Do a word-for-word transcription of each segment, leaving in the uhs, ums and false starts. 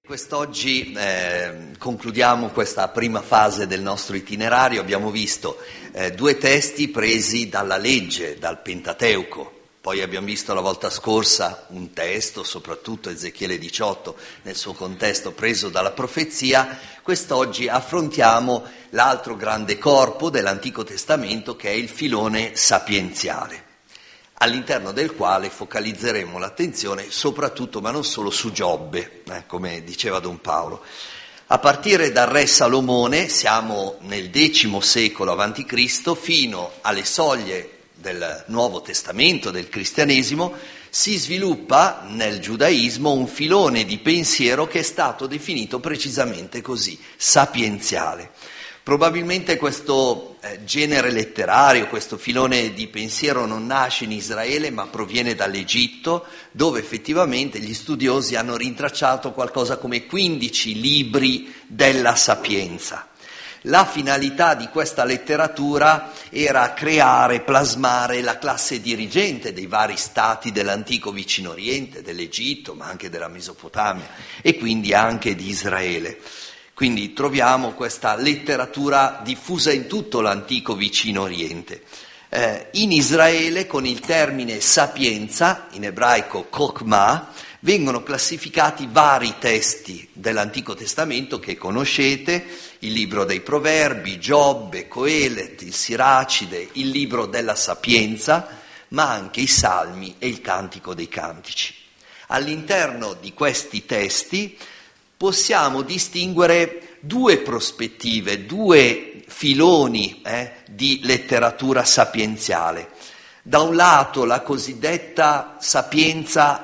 Quest'oggi eh, concludiamo questa prima fase del nostro itinerario. Abbiamo visto eh, due testi presi dalla legge, dal Pentateuco. Poi abbiamo visto la volta scorsa un testo, soprattutto Ezechiele diciotto, nel suo contesto preso dalla profezia. Quest'oggi affrontiamo l'altro grande corpo dell'Antico Testamento, che è il filone sapienziale, all'interno del quale focalizzeremo l'attenzione soprattutto, ma non solo, su Giobbe, eh, come diceva Don Paolo. A partire dal re Salomone, siamo nel decimo secolo avanti Cristo, fino alle soglie del Nuovo Testamento, del cristianesimo, si sviluppa nel giudaismo un filone di pensiero che è stato definito precisamente così, sapienziale. Probabilmente questo eh, genere letterario, questo filone di pensiero non nasce in Israele, ma proviene dall'Egitto, dove effettivamente gli studiosi hanno rintracciato qualcosa come quindici libri della sapienza. La finalità di questa letteratura era creare, plasmare la classe dirigente dei vari stati dell'antico Vicino Oriente, dell'Egitto, ma anche della Mesopotamia e quindi anche di Israele. Quindi troviamo questa letteratura diffusa in tutto l'antico Vicino Oriente. Eh, in Israele, con il termine sapienza, in ebraico chokhmah, vengono classificati vari testi dell'Antico Testamento che conoscete: il libro dei Proverbi, Giobbe, Coelet, il Siracide, il libro della Sapienza, ma anche i Salmi e il Cantico dei Cantici. All'interno di questi testi possiamo distinguere due prospettive, due filoni eh, di letteratura sapienziale. Da un lato la cosiddetta sapienza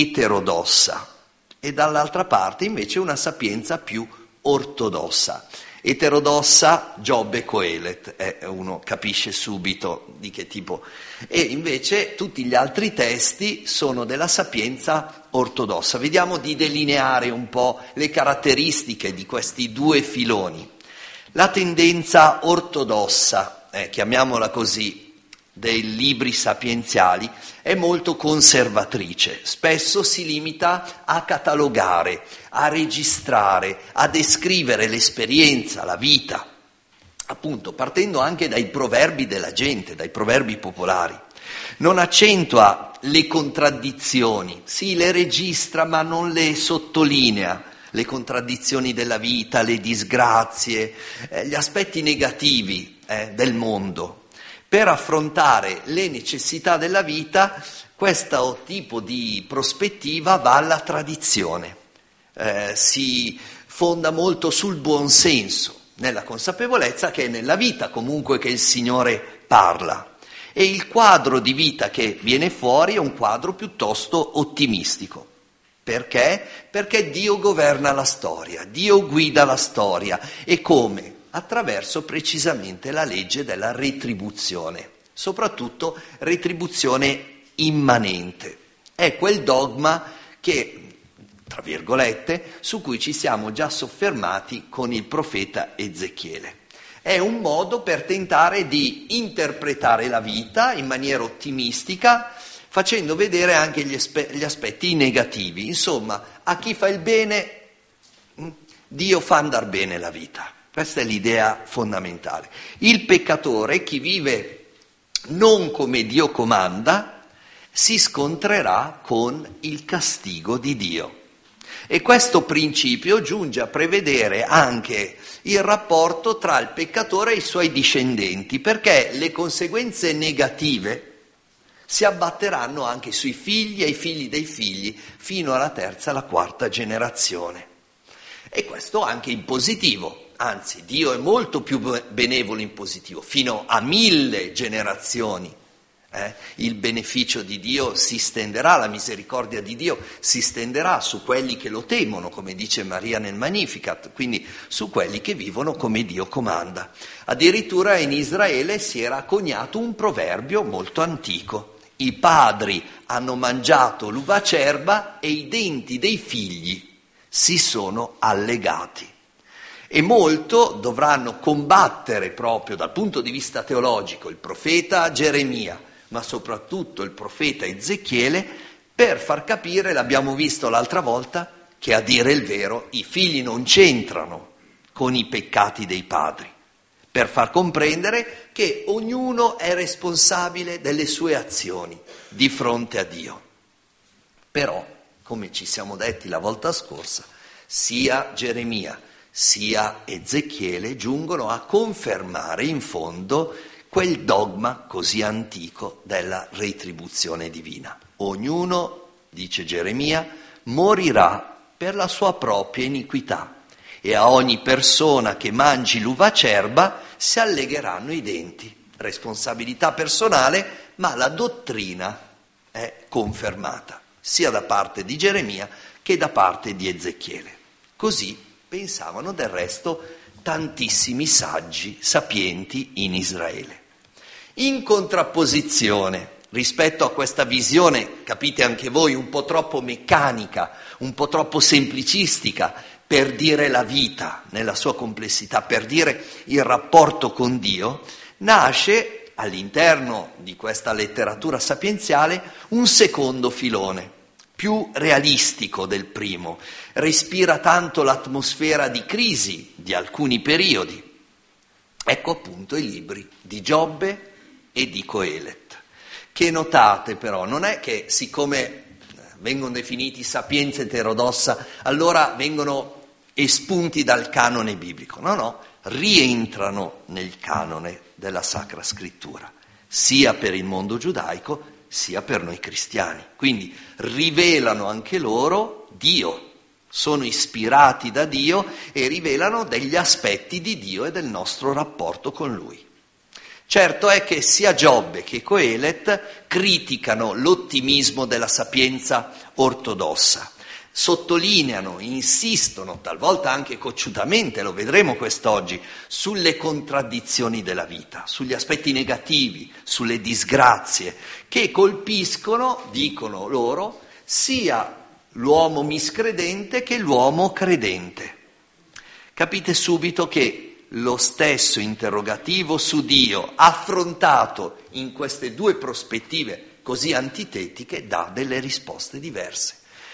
eterodossa e dall'altra parte invece una sapienza più ortodossa. Eterodossa, Giobbe e Coelet, eh, uno capisce subito di che tipo. E invece tutti gli altri testi sono della sapienza ortodossa. Vediamo di delineare un po' le caratteristiche di questi due filoni. La tendenza ortodossa, eh, chiamiamola così, dei libri sapienziali è molto conservatrice, spesso si limita a catalogare, a registrare, a descrivere l'esperienza, la vita, appunto partendo anche dai proverbi della gente, dai proverbi popolari. Non accentua le contraddizioni, sì, le registra ma non le sottolinea, le contraddizioni della vita, le disgrazie, eh, gli aspetti negativi eh, del mondo. Per affrontare le necessità della vita, questo tipo di prospettiva va alla tradizione, eh, si fonda molto sul buonsenso, nella consapevolezza che è nella vita comunque che il Signore parla. E il quadro di vita che viene fuori è un quadro piuttosto ottimistico. Perché? Perché Dio governa la storia, Dio guida la storia. E come? Attraverso precisamente la legge della retribuzione, soprattutto retribuzione immanente. È quel dogma che, tra virgolette, su cui ci siamo già soffermati con il profeta Ezechiele. È un modo per tentare di interpretare la vita in maniera ottimistica, facendo vedere anche gli, aspe- gli aspetti negativi. Insomma, a chi fa il bene, Dio fa andar bene la vita. Questa è l'idea fondamentale. Il peccatore, chi vive non come Dio comanda, si scontrerà con il castigo di Dio. E questo principio giunge a prevedere anche il rapporto tra il peccatore e i suoi discendenti, perché le conseguenze negative si abbatteranno anche sui figli e ai figli dei figli, fino alla terza e alla quarta generazione. E questo anche in positivo. Anzi, Dio è molto più benevolo in positivo, fino a mille generazioni. Eh? Il beneficio di Dio si stenderà, la misericordia di Dio si stenderà su quelli che lo temono, come dice Maria nel Magnificat, quindi su quelli che vivono come Dio comanda. Addirittura in Israele si era coniato un proverbio molto antico. I padri hanno mangiato l'uva acerba e i denti dei figli si sono allegati. E molto dovranno combattere proprio dal punto di vista teologico il profeta Geremia, ma soprattutto il profeta Ezechiele, per far capire, l'abbiamo visto l'altra volta, che, a dire il vero, i figli non c'entrano con i peccati dei padri, per far comprendere che ognuno è responsabile delle sue azioni di fronte a Dio. Però, come ci siamo detti la volta scorsa, sia Geremia sia Ezechiele giungono a confermare in fondo quel dogma così antico della retribuzione divina. Ognuno, dice Geremia, morirà per la sua propria iniquità, e a ogni persona che mangi l'uva acerba si allegheranno i denti. Responsabilità personale, ma la dottrina è confermata, sia da parte di Geremia che da parte di Ezechiele. Così pensavano del resto tantissimi saggi sapienti in Israele. In contrapposizione rispetto a questa visione, capite anche voi, un po' troppo meccanica, un po' troppo semplicistica, per dire la vita nella sua complessità, per dire il rapporto con Dio, nasce all'interno di questa letteratura sapienziale un secondo filone, più realistico del primo, respira tanto l'atmosfera di crisi di alcuni periodi. Ecco appunto i libri di Giobbe e di Coelet, che notate però non è che siccome vengono definiti sapienza eterodossa, allora vengono espunti dal canone biblico. No, no, rientrano nel canone della Sacra Scrittura, sia per il mondo giudaico sia per noi cristiani. Quindi rivelano anche loro Dio, sono ispirati da Dio e rivelano degli aspetti di Dio e del nostro rapporto con Lui. Certo è che sia Giobbe che Coelet criticano l'ottimismo della sapienza ortodossa, sottolineano, insistono, talvolta anche cocciutamente, lo vedremo quest'oggi, sulle contraddizioni della vita, sugli aspetti negativi, sulle disgrazie, che colpiscono, dicono loro, sia l'uomo miscredente che l'uomo credente. Capite subito che lo stesso interrogativo su Dio, affrontato in queste due prospettive così antitetiche, dà delle risposte diverse.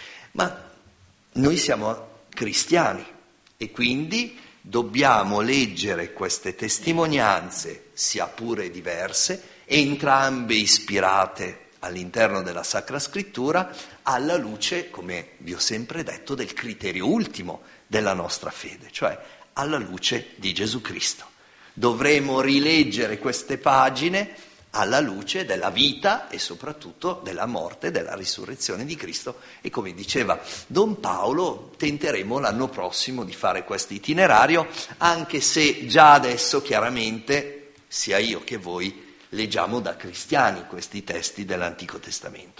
Ma noi siamo cristiani e quindi dobbiamo leggere queste testimonianze, sia pure diverse, entrambe ispirate all'interno della Sacra Scrittura, alla luce, come vi ho sempre detto, del criterio ultimo della nostra fede, cioè alla luce di Gesù Cristo. Dovremo rileggere queste pagine alla luce della vita e soprattutto della morte e della risurrezione di Cristo, e come diceva Don Paolo tenteremo l'anno prossimo di fare questo itinerario, anche se già adesso chiaramente sia io che voi leggiamo da cristiani questi testi dell'Antico Testamento.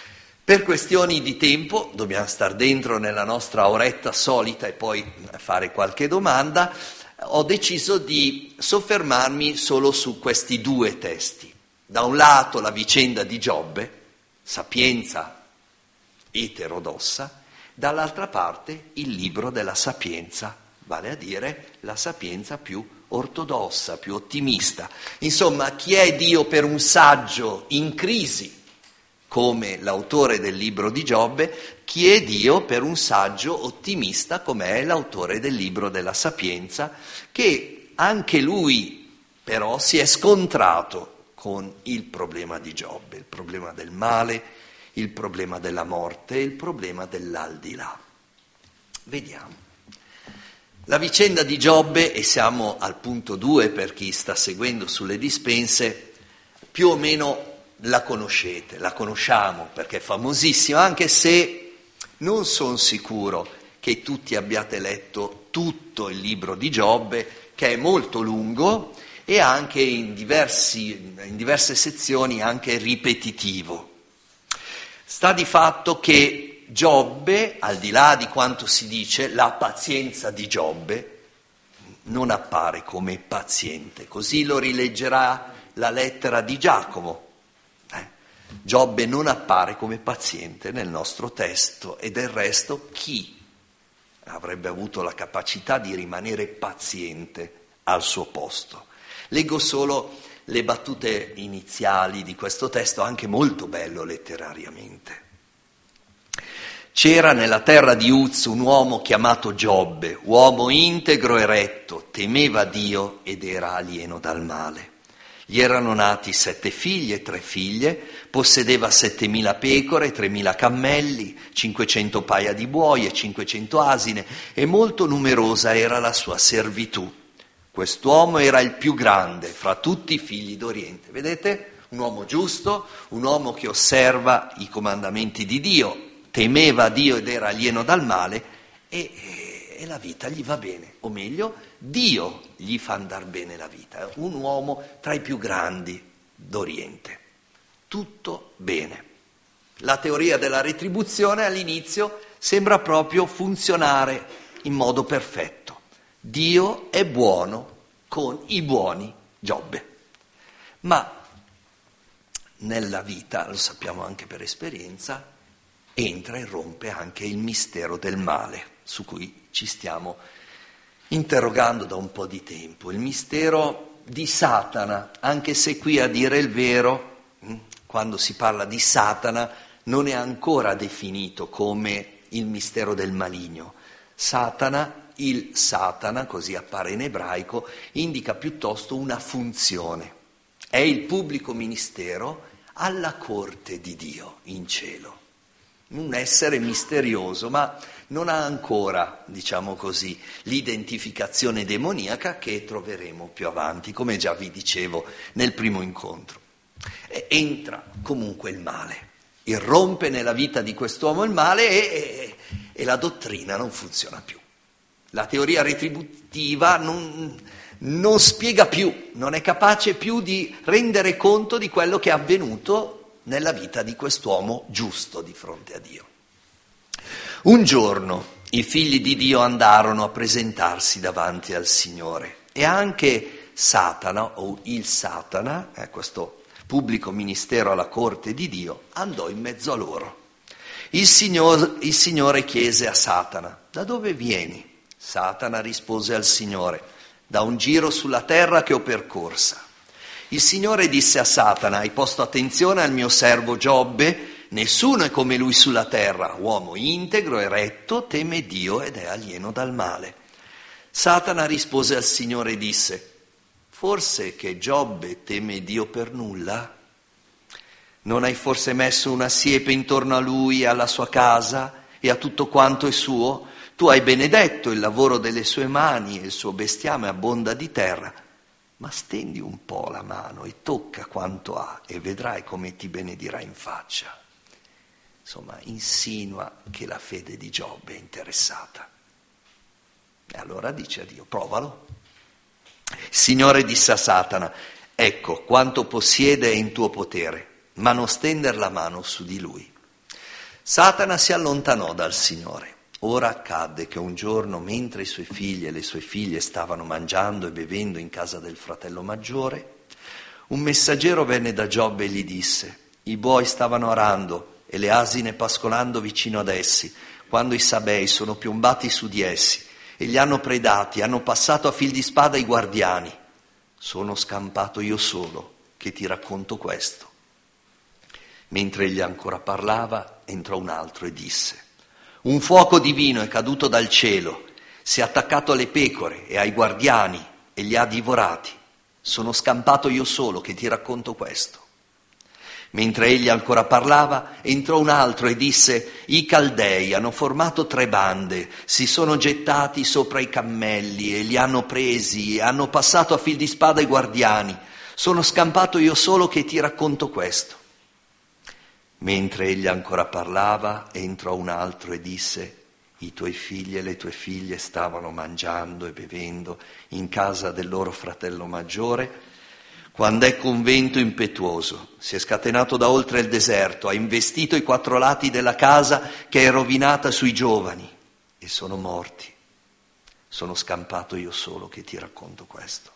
Per questioni di tempo dobbiamo star dentro nella nostra oretta solita e poi fare qualche domanda. Ho deciso di soffermarmi solo su questi due testi. Da un lato la vicenda di Giobbe, sapienza eterodossa, dall'altra parte il libro della sapienza, vale a dire la sapienza più ortodossa, più ottimista. Insomma, chi è Dio per un saggio in crisi, come l'autore del libro di Giobbe, chi è Dio per un saggio ottimista, come è l'autore del libro della Sapienza, che anche lui però si è scontrato con il problema di Giobbe, il problema del male, il problema della morte, il problema dell'aldilà. Vediamo. La vicenda di Giobbe, e siamo al punto due per chi sta seguendo sulle dispense, più o meno la conoscete, la conosciamo perché è famosissima, anche se non sono sicuro che tutti abbiate letto tutto il libro di Giobbe, che è molto lungo e anche in, diversi, in diverse sezioni anche ripetitivo. Sta di fatto che Giobbe, al di là di quanto si dice, la pazienza di Giobbe non appare come paziente, così lo rileggerà la lettera di Giacomo. Giobbe non appare come paziente nel nostro testo, e del resto chi avrebbe avuto la capacità di rimanere paziente al suo posto? Leggo solo le battute iniziali di questo testo, anche molto bello letterariamente. C'era nella terra di Uz un uomo chiamato Giobbe, uomo integro e retto, temeva Dio ed era alieno dal male. Gli erano nati sette figli e tre figlie, possedeva settemila pecore, tremila cammelli, cinquecento paia di buoi e cinquecento asine, e molto numerosa era la sua servitù. Quest'uomo era il più grande fra tutti i figli d'Oriente. Vedete? Un uomo giusto, un uomo che osserva i comandamenti di Dio, temeva Dio ed era alieno dal male, e, e la vita gli va bene, o meglio, Dio gli fa andar bene la vita. Un uomo tra i più grandi d'Oriente. Tutto bene. La teoria della retribuzione all'inizio sembra proprio funzionare in modo perfetto. Dio è buono con i buoni Giobbe. Ma nella vita, lo sappiamo anche per esperienza, entra e rompe anche il mistero del male, su cui ci stiamo interrogando da un po' di tempo. Il mistero di Satana, anche se qui, a dire il vero, quando si parla di Satana, non è ancora definito come il mistero del maligno. Satana, il Satana, così appare in ebraico, indica piuttosto una funzione. È il pubblico ministero alla corte di Dio in cielo. Un essere misterioso, ma non ha ancora, diciamo così, l'identificazione demoniaca che troveremo più avanti, come già vi dicevo nel primo incontro. E entra comunque il male, irrompe nella vita di quest'uomo il male e, e, e la dottrina non funziona più. La teoria retributiva non, non spiega più, non è capace più di rendere conto di quello che è avvenuto nella vita di quest'uomo giusto di fronte a Dio. Un giorno i figli di Dio andarono a presentarsi davanti al Signore e anche Satana, o il Satana, eh, questo pubblico ministero alla corte di Dio, andò in mezzo a loro. Il Signore, il Signore chiese a Satana: da dove vieni? Satana rispose al Signore: da un giro sulla terra che ho percorsa. Il Signore disse a Satana: hai posto attenzione al mio servo Giobbe? Nessuno è come lui sulla terra, uomo integro e retto, teme Dio ed è alieno dal male. Satana rispose al Signore e disse: forse che Giobbe teme Dio per nulla? Non hai forse messo una siepe intorno a lui e alla sua casa e a tutto quanto è suo? Tu hai benedetto il lavoro delle sue mani e il suo bestiame abbonda di terra. Ma stendi un po' la mano e tocca quanto ha e vedrai come ti benedirà in faccia. Insomma, insinua che la fede di Giobbe è interessata. E allora dice a Dio: provalo. Il Signore disse a Satana: ecco, quanto possiede è in tuo potere, ma non stender la mano su di lui. Satana si allontanò dal Signore. Ora accadde che un giorno, mentre i suoi figli e le sue figlie stavano mangiando e bevendo in casa del fratello maggiore, un messaggero venne da Giobbe e gli disse: i buoi stavano arando e le asine pascolando vicino ad essi, quando i Sabei sono piombati su di essi e li hanno predati, hanno passato a fil di spada i guardiani. Sono scampato io solo che ti racconto questo. Mentre egli ancora parlava, entrò un altro e disse: un fuoco divino è caduto dal cielo, si è attaccato alle pecore e ai guardiani e li ha divorati. Sono scampato io solo che ti racconto questo. Mentre egli ancora parlava, entrò un altro e disse: i Caldei hanno formato tre bande, si sono gettati sopra i cammelli e li hanno presi e hanno passato a fil di spada i guardiani. Sono scampato io solo che ti racconto questo. Mentre egli ancora parlava, entrò un altro e disse: i tuoi figli e le tue figlie stavano mangiando e bevendo in casa del loro fratello maggiore, quando ecco un vento impetuoso si è scatenato da oltre il deserto, ha investito i quattro lati della casa che è rovinata sui giovani e sono morti. Sono scampato io solo che ti racconto questo.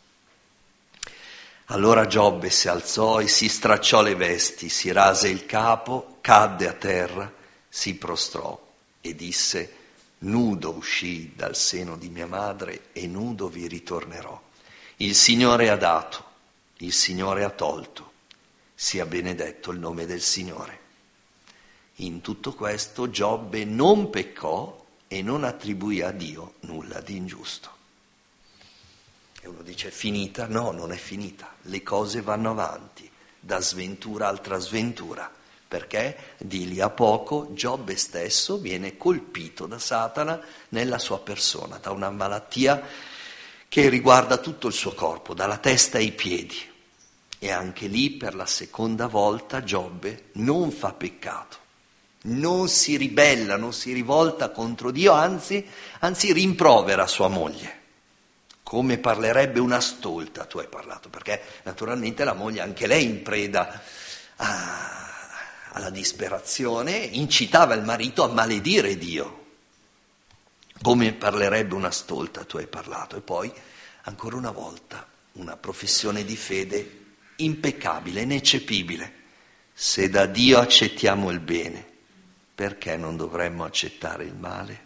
Allora Giobbe si alzò e si stracciò le vesti, si rase il capo, cadde a terra, si prostrò e disse: nudo uscii dal seno di mia madre e nudo vi ritornerò. Il Signore ha dato, il Signore ha tolto, sia benedetto il nome del Signore. In tutto questo Giobbe non peccò e non attribuì a Dio nulla di ingiusto. E uno dice: è finita? No, non è finita. Le cose vanno avanti, da sventura altra sventura, perché di lì a poco Giobbe stesso viene colpito da Satana nella sua persona, da una malattia che riguarda tutto il suo corpo, dalla testa ai piedi. E anche lì, per la seconda volta, Giobbe non fa peccato, non si ribella, non si rivolta contro Dio, anzi, anzi rimprovera sua moglie. Come parlerebbe una stolta, tu hai parlato, perché naturalmente la moglie, anche lei in preda a, alla disperazione, incitava il marito a maledire Dio. Come parlerebbe una stolta, tu hai parlato. E poi, ancora una volta, una professione di fede impeccabile, ineccepibile. Se da Dio accettiamo il bene, perché non dovremmo accettare il male?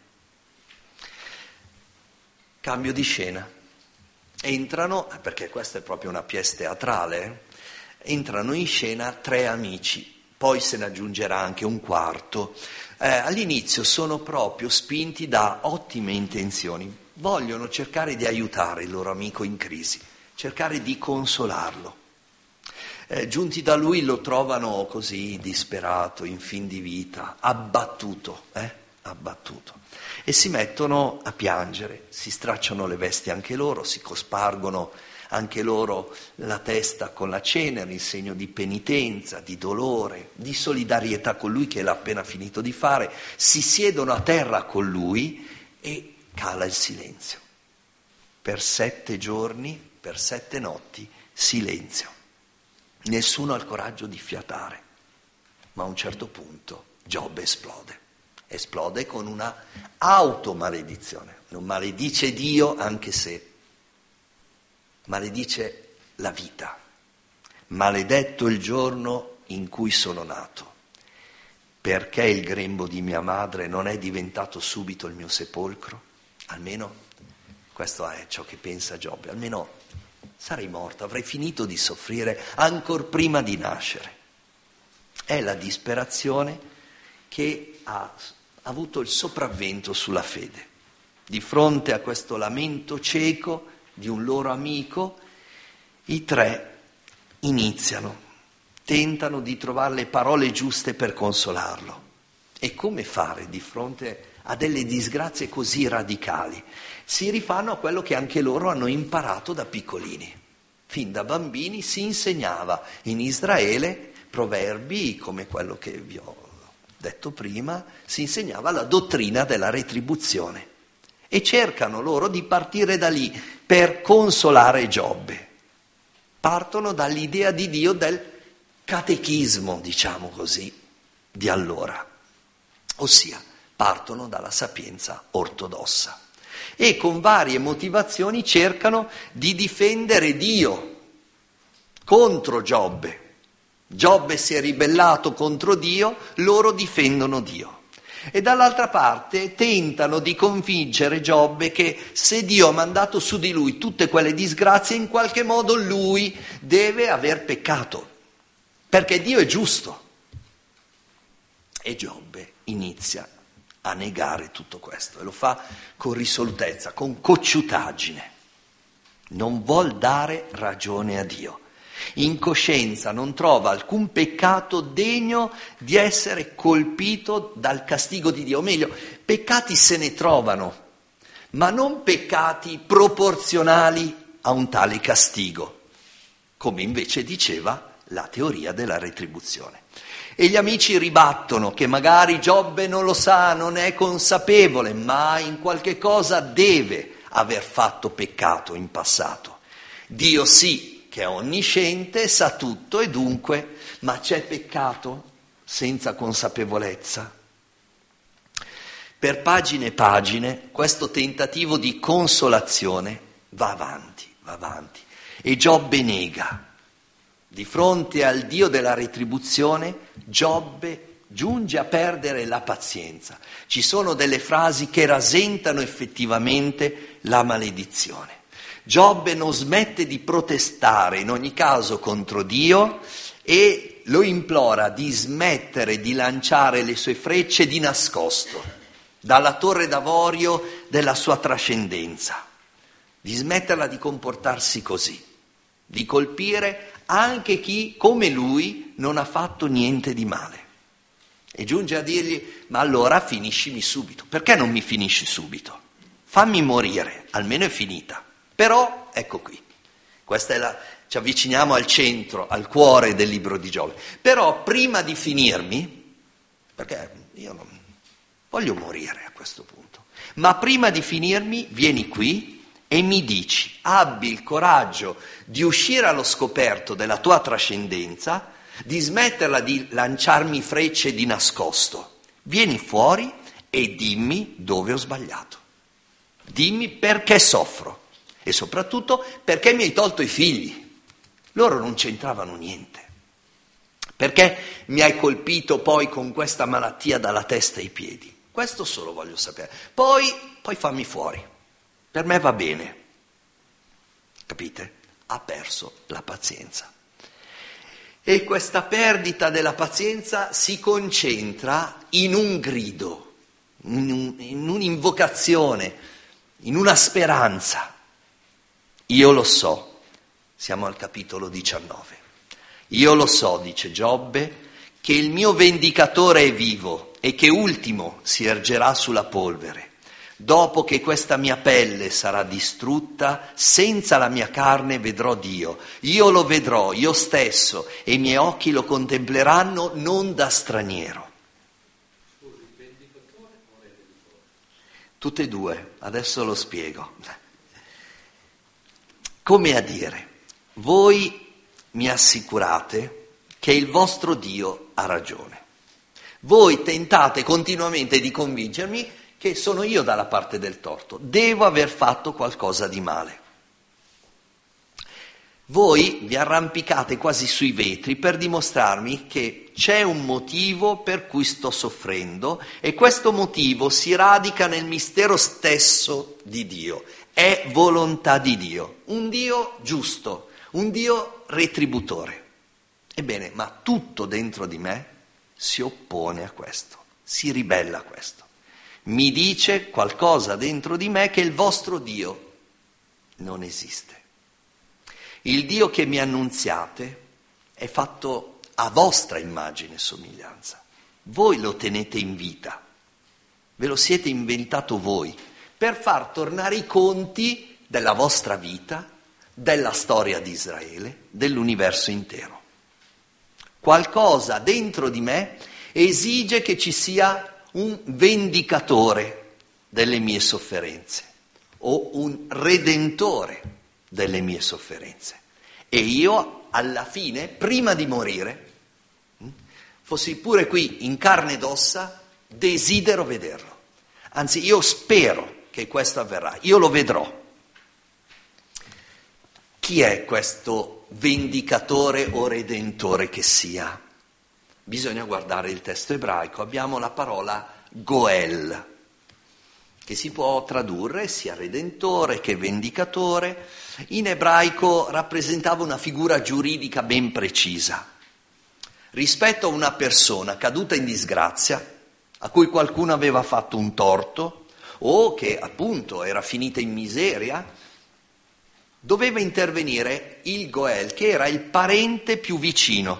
Cambio di scena. Entrano, perché questa è proprio una pièce teatrale, eh? entrano in scena tre amici, poi se ne aggiungerà anche un quarto. Eh, all'inizio sono proprio spinti da ottime intenzioni, vogliono cercare di aiutare il loro amico in crisi, cercare di consolarlo. Eh, giunti da lui lo trovano così disperato, in fin di vita, abbattuto, eh? abbattuto. E si mettono a piangere, si stracciano le vesti anche loro, si cospargono anche loro la testa con la cenere, in segno di penitenza, di dolore, di solidarietà con lui che l'ha appena finito di fare. Si siedono a terra con lui e cala il silenzio. Per sette giorni, per sette notti, silenzio. Nessuno ha il coraggio di fiatare, ma a un certo punto Giobbe esplode. Esplode con una automaledizione. Non maledice Dio, anche se maledice la vita. Maledetto il giorno in cui sono nato. Perché il grembo di mia madre non è diventato subito il mio sepolcro? Almeno, questo è ciò che pensa Giobbe, almeno sarei morto, avrei finito di soffrire ancor prima di nascere. È la disperazione che ha avuto il sopravvento sulla fede. Di fronte a questo lamento cieco di un loro amico, i tre iniziano, tentano di trovare le parole giuste per consolarlo. E come fare di fronte a delle disgrazie così radicali? Si rifanno a quello che anche loro hanno imparato da piccolini. Fin da bambini si insegnava in Israele proverbi come quello che vi ho detto prima, si insegnava la dottrina della retribuzione e cercano loro di partire da lì per consolare Giobbe. Partono dall'idea di Dio del catechismo, diciamo così, di allora, ossia partono dalla sapienza ortodossa e con varie motivazioni cercano di difendere Dio contro Giobbe. Giobbe si è ribellato contro Dio, loro difendono Dio. E dall'altra parte tentano di convincere Giobbe che se Dio ha mandato su di lui tutte quelle disgrazie, in qualche modo lui deve aver peccato, perché Dio è giusto. E Giobbe inizia a negare tutto questo e lo fa con risolutezza, con cocciutaggine. Non vuol dare ragione a Dio. In coscienza non trova alcun peccato degno di essere colpito dal castigo di Dio. O meglio, peccati se ne trovano, ma non peccati proporzionali a un tale castigo, come invece diceva la teoria della retribuzione. E gli amici ribattono che magari Giobbe non lo sa, non è consapevole, ma in qualche cosa deve aver fatto peccato in passato. Dio sì, che è onnisciente, sa tutto e dunque, ma c'è peccato senza consapevolezza. Per pagine e pagine questo tentativo di consolazione va avanti, va avanti e Giobbe nega. Di fronte al Dio della retribuzione, Giobbe giunge a perdere la pazienza. Ci sono delle frasi che rasentano effettivamente la maledizione. Giobbe non smette di protestare in ogni caso contro Dio e lo implora di smettere di lanciare le sue frecce di nascosto dalla torre d'avorio della sua trascendenza, di smetterla di comportarsi così, di colpire anche chi, come lui, non ha fatto niente di male. E giunge a dirgli: ma allora finiscimi subito. Perché non mi finisci subito? Fammi morire, almeno è finita. Però, ecco qui, questa è la, ci avviciniamo al centro, al cuore del libro di Giobbe. Però prima di finirmi, perché io non voglio morire a questo punto, ma prima di finirmi vieni qui e mi dici: abbi il coraggio di uscire allo scoperto della tua trascendenza, di smetterla di lanciarmi frecce di nascosto. Vieni fuori e dimmi dove ho sbagliato. Dimmi perché soffro e soprattutto perché mi hai tolto i figli. Loro non c'entravano niente. Perché mi hai colpito poi con questa malattia dalla testa ai piedi? Questo solo voglio sapere. Poi, poi fammi fuori. Per me va bene. Capite? Ha perso la pazienza. E questa perdita della pazienza si concentra in un grido, in, un, in un'invocazione, in una speranza. Io lo so, siamo al capitolo diciannove. Io lo so, dice Giobbe, che il mio vendicatore è vivo e che ultimo si ergerà sulla polvere. Dopo che questa mia pelle sarà distrutta, senza la mia carne vedrò Dio. Io lo vedrò, io stesso, e i miei occhi lo contempleranno non da straniero. Scusi, vendicatore o redentore? Tutte e due, adesso lo spiego. Come a dire, voi mi assicurate che il vostro Dio ha ragione. Voi tentate continuamente di convincermi che sono io dalla parte del torto, devo aver fatto qualcosa di male. Voi vi arrampicate quasi sui vetri per dimostrarmi che c'è un motivo per cui sto soffrendo e questo motivo si radica nel mistero stesso di Dio, è volontà di Dio, un Dio giusto, un Dio retributore. Ebbene, ma tutto dentro di me si oppone a questo, si ribella a questo. Mi dice qualcosa dentro di me che il vostro Dio non esiste. Il Dio che mi annunziate è fatto a vostra immagine e somiglianza. Voi lo tenete in vita, ve lo siete inventato voi, per far tornare i conti della vostra vita, della storia di Israele, dell'universo intero. Qualcosa dentro di me esige che ci sia un vendicatore delle mie sofferenze o un redentore delle mie sofferenze. E io alla fine, prima di morire, fossi pure qui in carne ed ossa, desidero vederlo. Anzi, io spero che questo avverrà, io lo vedrò. Chi è questo vendicatore o redentore che sia? Bisogna guardare il testo ebraico, abbiamo la parola Goel, che si può tradurre sia redentore che vendicatore. In ebraico rappresentava una figura giuridica ben precisa. Rispetto a una persona caduta in disgrazia, a cui qualcuno aveva fatto un torto, o che appunto era finita in miseria, doveva intervenire il Goel, che era il parente più vicino.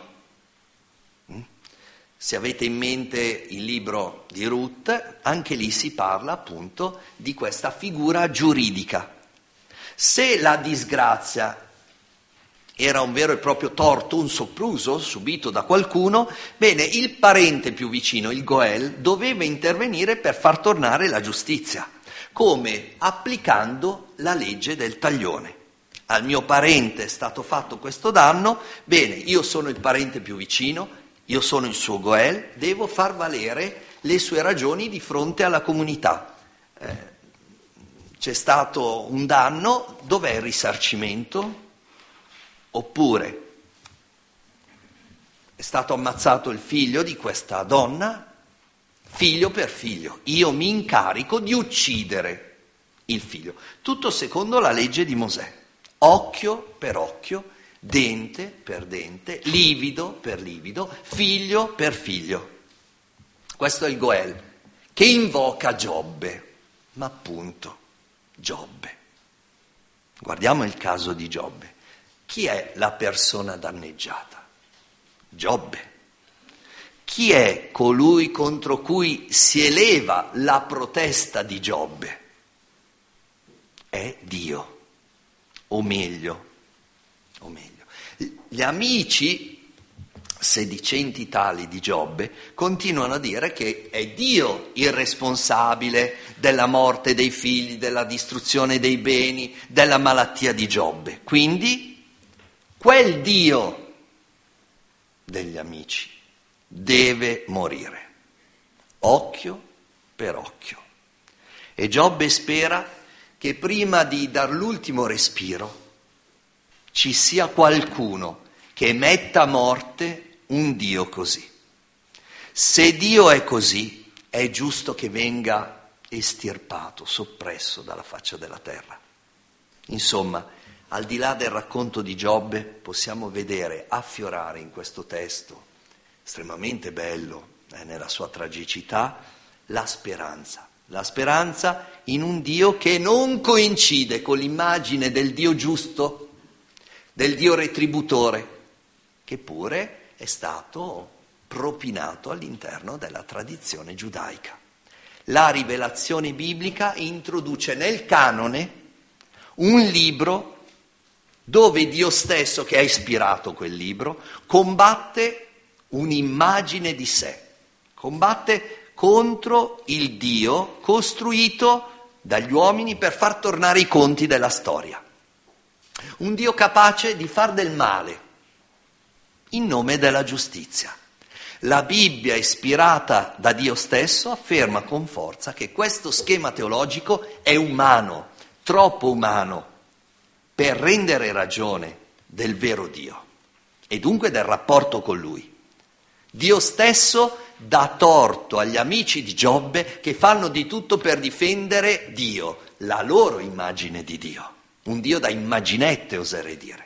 Se avete in mente il libro di Ruth, anche lì si parla appunto di questa figura giuridica. Se la disgrazia era un vero e proprio torto, un sopruso subito da qualcuno, bene, il parente più vicino, il Goel, doveva intervenire per far tornare la giustizia, come applicando la legge del taglione. Al mio parente è stato fatto questo danno, bene, io sono il parente più vicino, io sono il suo Goel, devo far valere le sue ragioni di fronte alla comunità. Eh, c'è stato un danno, dov'è il risarcimento? Oppure è stato ammazzato il figlio di questa donna, figlio per figlio. Io mi incarico di uccidere il figlio. Tutto secondo la legge di Mosè. Occhio per occhio, dente per dente, livido per livido, figlio per figlio. Questo è il Goel, che invoca Giobbe, ma appunto Giobbe. Guardiamo il caso di Giobbe. Chi è la persona danneggiata? Giobbe. Chi è colui contro cui si eleva la protesta di Giobbe? È Dio, o meglio, o meglio. Gli amici sedicenti tali di Giobbe continuano a dire che è Dio il responsabile della morte dei figli, della distruzione dei beni, della malattia di Giobbe. Quindi quel Dio degli amici deve morire, occhio per occhio. E Giobbe spera che prima di dar l'ultimo respiro ci sia qualcuno che metta a morte un Dio così. Se Dio è così, è giusto che venga estirpato, soppresso dalla faccia della terra. Insomma, al di là del racconto di Giobbe, possiamo vedere affiorare in questo testo, estremamente bello eh, nella sua tragicità, la speranza. La speranza in un Dio che non coincide con l'immagine del Dio giusto, del Dio retributore, che pure è stato propinato all'interno della tradizione giudaica. La rivelazione biblica introduce nel canone un libro dove Dio stesso, che ha ispirato quel libro, combatte un'immagine di sé, combatte contro il Dio costruito dagli uomini per far tornare i conti della storia. Un Dio capace di far del male in nome della giustizia. La Bibbia, ispirata da Dio stesso, afferma con forza che questo schema teologico è umano, troppo umano, per rendere ragione del vero Dio e dunque del rapporto con Lui. Dio stesso dà torto agli amici di Giobbe che fanno di tutto per difendere Dio, la loro immagine di Dio. Un Dio da immaginette, oserei dire.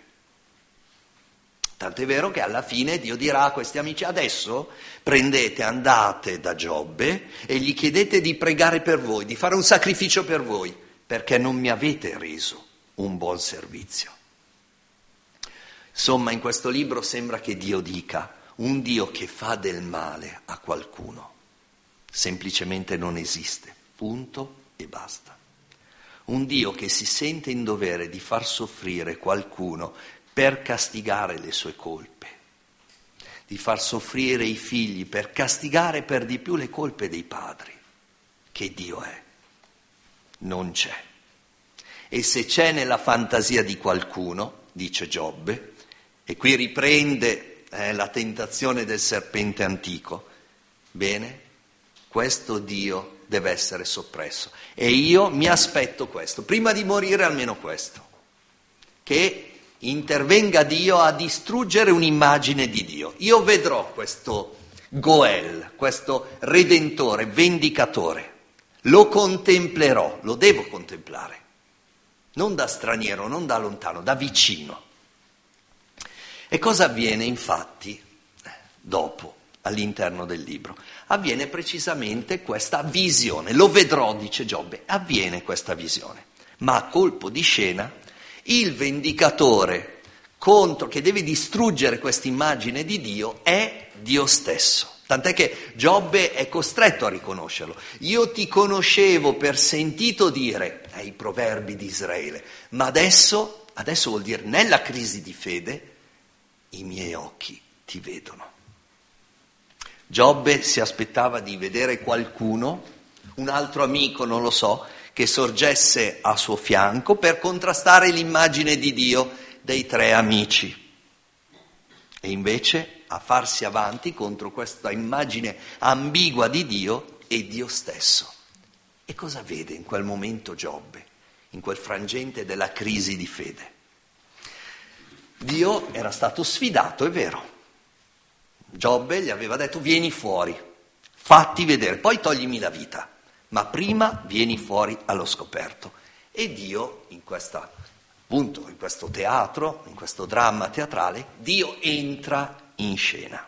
Tant'è vero che alla fine Dio dirà a questi amici: adesso prendete, andate da Giobbe e gli chiedete di pregare per voi, di fare un sacrificio per voi, perché non mi avete reso un buon servizio. Insomma, in questo libro sembra che Dio dica: un Dio che fa del male a qualcuno semplicemente non esiste, punto e basta. Un Dio che si sente in dovere di far soffrire qualcuno per castigare le sue colpe, di far soffrire i figli per castigare per di più le colpe dei padri. Che Dio è? Non c'è. E se c'è nella fantasia di qualcuno, dice Giobbe, e qui riprende eh, la tentazione del serpente antico, bene, questo Dio deve essere soppresso. E io mi aspetto questo, prima di morire almeno questo, che intervenga Dio a distruggere un'immagine di Dio. Io vedrò questo Goel, questo Redentore, vendicatore, lo contemplerò, lo devo contemplare, non da straniero, non da lontano, da vicino. E cosa avviene infatti dopo, all'interno del libro? Avviene precisamente questa visione, lo vedrò, dice Giobbe, avviene questa visione, ma a colpo di scena il vendicatore contro, che deve distruggere questa immagine di Dio è Dio stesso. Tant'è che Giobbe è costretto a riconoscerlo. Io ti conoscevo per sentito dire, eh, i proverbi di Israele, ma adesso, adesso vuol dire nella crisi di fede, i miei occhi ti vedono. Giobbe si aspettava di vedere qualcuno, un altro amico, non lo so, che sorgesse a suo fianco per contrastare l'immagine di Dio dei tre amici. E invece a farsi avanti contro questa immagine ambigua di Dio è Dio stesso. E cosa vede in quel momento Giobbe, in quel frangente della crisi di fede? Dio era stato sfidato, è vero. Giobbe gli aveva detto: vieni fuori, fatti vedere, poi toglimi la vita, ma prima vieni fuori allo scoperto. E Dio, in questa appunto in questo teatro, in questo dramma teatrale, Dio entra in scena.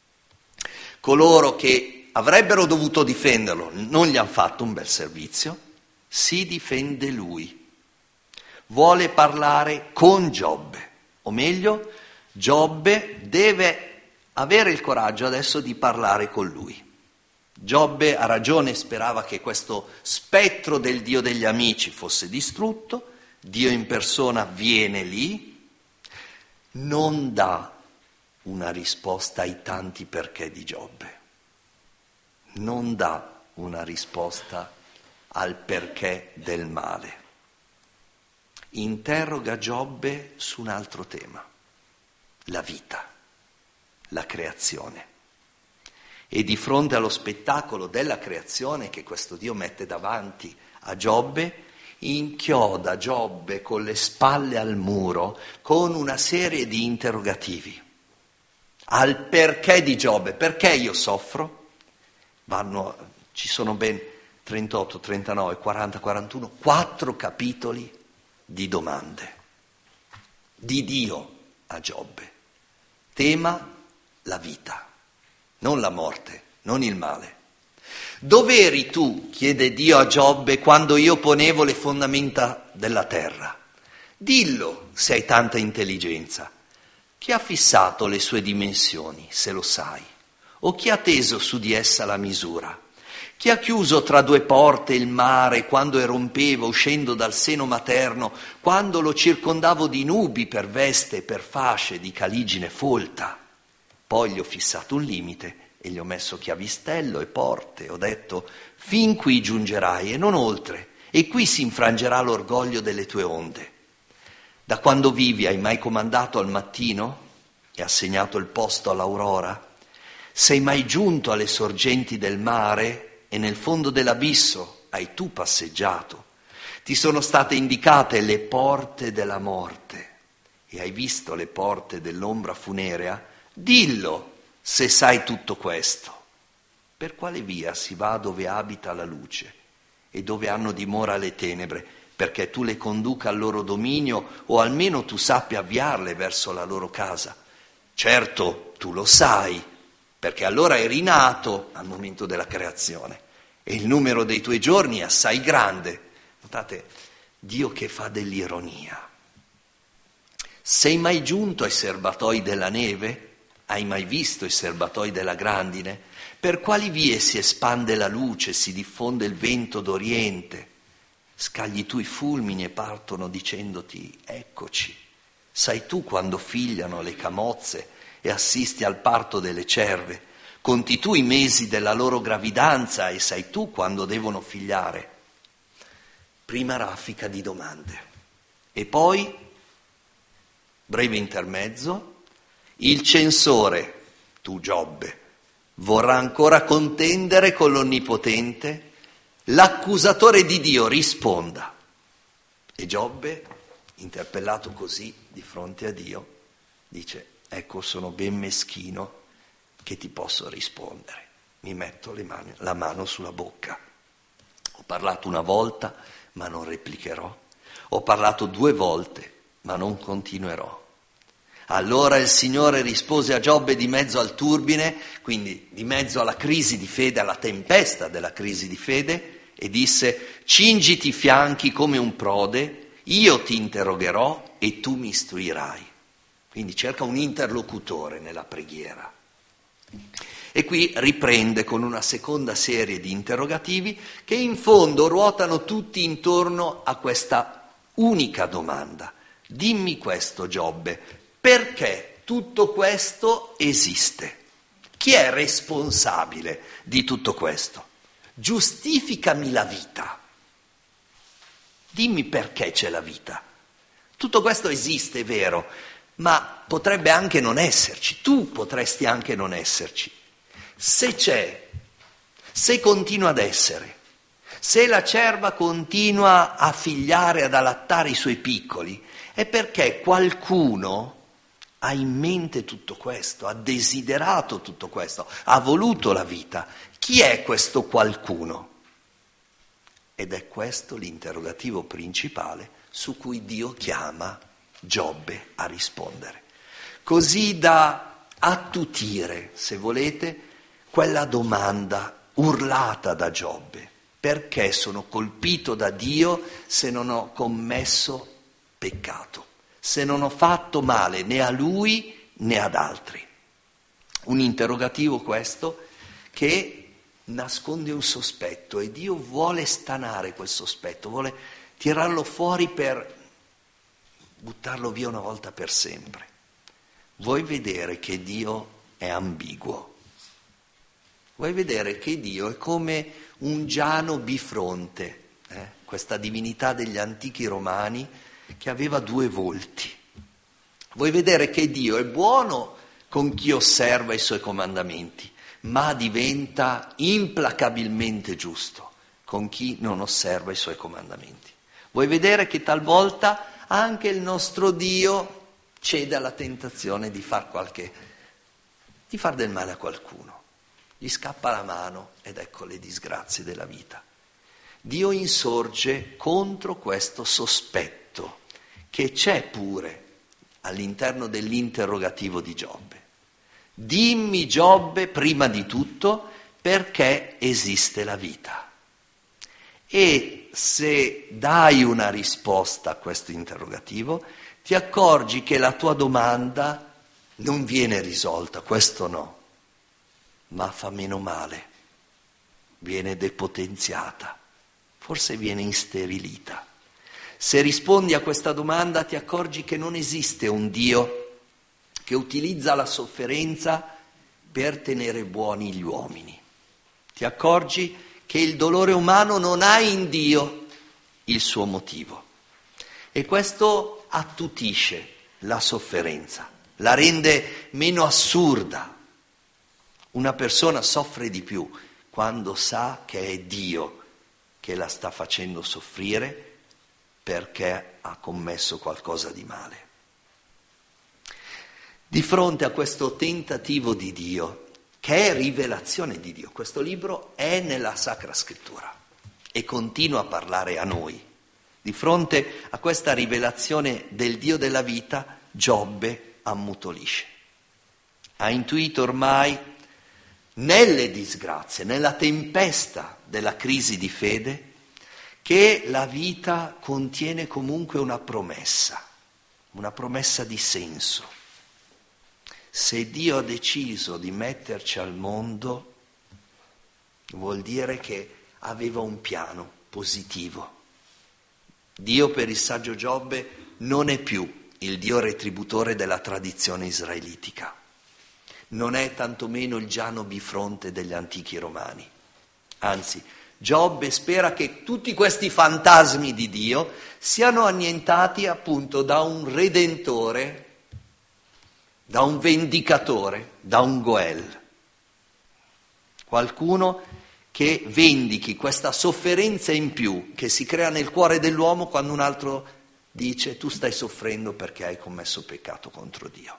Coloro che avrebbero dovuto difenderlo non gli hanno fatto un bel servizio, si difende lui. Vuole parlare con Giobbe, o meglio, Giobbe deve avere il coraggio adesso di parlare con lui. Giobbe ha ragione, sperava che questo spettro del Dio degli amici fosse distrutto, Dio in persona viene lì, non dà una risposta ai tanti perché di Giobbe, non dà una risposta al perché del male. Interroga Giobbe su un altro tema, la vita, la creazione. E di fronte allo spettacolo della creazione che questo Dio mette davanti a Giobbe, inchioda Giobbe con le spalle al muro con una serie di interrogativi. Al perché di Giobbe, perché io soffro? Vanno, ci sono ben trentotto, trentanove, quaranta, quarantuno, quattro capitoli di domande di Dio a Giobbe. Tema la vita, non la morte, non il male. Dov'eri tu, chiede Dio a Giobbe, quando io ponevo le fondamenta della terra? Dillo se hai tanta intelligenza. Chi ha fissato le sue dimensioni, se lo sai? O chi ha teso su di essa la misura? Chi ha chiuso tra due porte il mare quando erompeva uscendo dal seno materno, quando lo circondavo di nubi per veste e per fasce di caligine folta? Poi gli ho fissato un limite e gli ho messo chiavistello e porte. Ho detto, fin qui giungerai e non oltre, e qui si infrangerà l'orgoglio delle tue onde. Da quando vivi hai mai comandato al mattino e assegnato il posto all'aurora? Sei mai giunto alle sorgenti del mare e nel fondo dell'abisso hai tu passeggiato? Ti sono state indicate le porte della morte e hai visto le porte dell'ombra funerea? Dillo se sai tutto questo. Per quale via si va dove abita la luce e dove hanno dimora le tenebre, perché tu le conduca al loro dominio o almeno tu sappia avviarle verso la loro casa? Certo, tu lo sai, perché allora eri nato al momento della creazione e il numero dei tuoi giorni è assai grande. Notate, Dio che fa dell'ironia. Sei mai giunto ai serbatoi della neve? Hai mai visto i serbatoi della grandine? Per quali vie si espande la luce, si diffonde il vento d'oriente? Scagli tu i fulmini e partono dicendoti, eccoci. Sai tu quando figliano le camozze e assisti al parto delle cerve? Conti tu i mesi della loro gravidanza e sai tu quando devono figliare? Prima raffica di domande. E poi, breve intermezzo, il censore, tu Giobbe, vorrà ancora contendere con l'Onnipotente? L'accusatore di Dio risponda. E Giobbe, interpellato così di fronte a Dio, dice, ecco sono ben meschino che ti posso rispondere. Mi metto le mani, la mano sulla bocca. Ho parlato una volta, ma non replicherò. Ho parlato due volte, ma non continuerò. Allora il Signore rispose a Giobbe di mezzo al turbine, quindi di mezzo alla crisi di fede, alla tempesta della crisi di fede, e disse, cingiti i fianchi come un prode, io ti interrogherò e tu mi istruirai. Quindi cerca un interlocutore nella preghiera. E qui riprende con una seconda serie di interrogativi che in fondo ruotano tutti intorno a questa unica domanda. Dimmi questo, Giobbe. Perché tutto questo esiste? Chi è responsabile di tutto questo? Giustificami la vita. Dimmi perché c'è la vita. Tutto questo esiste, è vero, ma potrebbe anche non esserci. Tu potresti anche non esserci. Se c'è, se continua ad essere, se la cerva continua a figliare, ad allattare i suoi piccoli, è perché qualcuno ha in mente tutto questo, ha desiderato tutto questo, ha voluto la vita. Chi è questo qualcuno? Ed è questo l'interrogativo principale su cui Dio chiama Giobbe a rispondere, così da attutire, se volete, quella domanda urlata da Giobbe: perché sono colpito da Dio se non ho commesso peccato, se non ho fatto male né a Lui né ad altri? Un interrogativo questo che nasconde un sospetto, e Dio vuole stanare quel sospetto, vuole tirarlo fuori per buttarlo via una volta per sempre. Vuoi vedere che Dio è ambiguo? Vuoi vedere che Dio è come un Giano bifronte, eh? questa divinità degli antichi romani che aveva due volti. Vuoi vedere che Dio è buono con chi osserva i suoi comandamenti, ma diventa implacabilmente giusto con chi non osserva i suoi comandamenti. Vuoi vedere che talvolta anche il nostro Dio cede alla tentazione di far qualche, di far del male a qualcuno. Gli scappa la mano ed ecco le disgrazie della vita. Dio insorge contro questo sospetto che c'è pure all'interno dell'interrogativo di Giobbe. Dimmi, Giobbe, prima di tutto, perché esiste la vita. E se dai una risposta a questo interrogativo, ti accorgi che la tua domanda non viene risolta, questo no, ma fa meno male, viene depotenziata, forse viene insterilita. Se rispondi a questa domanda, ti accorgi che non esiste un Dio che utilizza la sofferenza per tenere buoni gli uomini. Ti accorgi che il dolore umano non ha in Dio il suo motivo. E questo attutisce la sofferenza, la rende meno assurda. Una persona soffre di più quando sa che è Dio che la sta facendo soffrire perché ha commesso qualcosa di male. Di fronte a questo tentativo di Dio, che è rivelazione di Dio, questo libro è nella Sacra Scrittura e continua a parlare a noi. Di fronte a questa rivelazione del Dio della vita, Giobbe ammutolisce. Ha intuito ormai nelle disgrazie, nella tempesta della crisi di fede, che la vita contiene comunque una promessa, una promessa di senso. Se Dio ha deciso di metterci al mondo, vuol dire che aveva un piano positivo. Dio, per il saggio Giobbe, non è più il Dio retributore della tradizione israelitica. Non è tantomeno il Giano bifronte degli antichi romani. Anzi, Giobbe spera che tutti questi fantasmi di Dio siano annientati appunto da un redentore, da un vendicatore, da un Goel. Qualcuno che vendichi questa sofferenza in più che si crea nel cuore dell'uomo quando un altro dice: tu stai soffrendo perché hai commesso peccato contro Dio.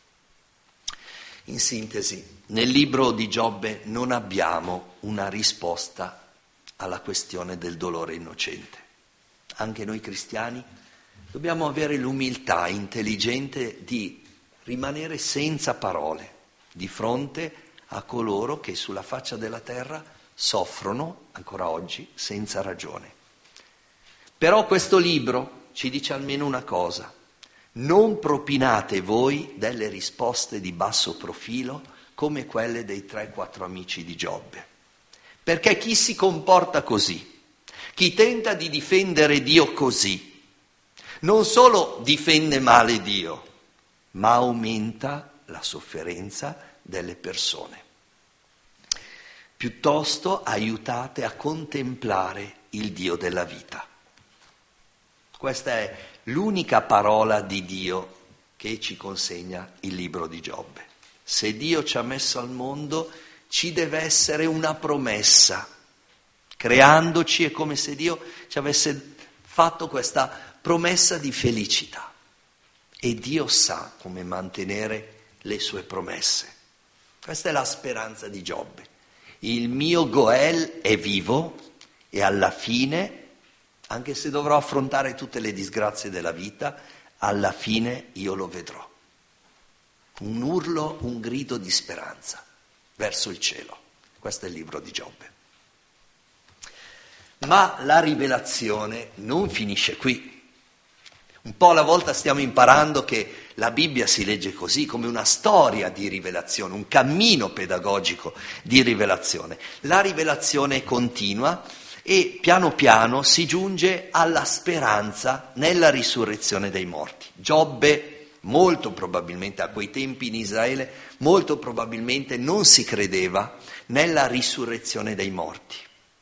In sintesi, nel libro di Giobbe non abbiamo una risposta alla questione del dolore innocente. Anche noi cristiani dobbiamo avere l'umiltà intelligente di rimanere senza parole di fronte a coloro che sulla faccia della terra soffrono ancora oggi senza ragione. Però questo libro ci dice almeno una cosa: non propinate voi delle risposte di basso profilo come quelle dei tre quattro amici di Giobbe. Perché chi si comporta così, chi tenta di difendere Dio così, non solo difende male Dio, ma aumenta la sofferenza delle persone. Piuttosto aiutate a contemplare il Dio della vita. Questa è l'unica parola di Dio che ci consegna il libro di Giobbe. Se Dio ci ha messo al mondo, ci deve essere una promessa. Creandoci è come se Dio ci avesse fatto questa promessa di felicità. E Dio sa come mantenere le sue promesse. Questa è la speranza di Giobbe. Il mio Goel è vivo e alla fine, anche se dovrò affrontare tutte le disgrazie della vita, alla fine io lo vedrò. Un urlo, un grido di speranza verso il cielo. Questo è il libro di Giobbe. Ma la rivelazione non finisce qui. Un po' alla volta stiamo imparando che la Bibbia si legge così, come una storia di rivelazione, un cammino pedagogico di rivelazione. La rivelazione continua e piano piano si giunge alla speranza nella risurrezione dei morti. Giobbe, molto probabilmente a quei tempi in Israele, molto probabilmente non si credeva nella risurrezione dei morti.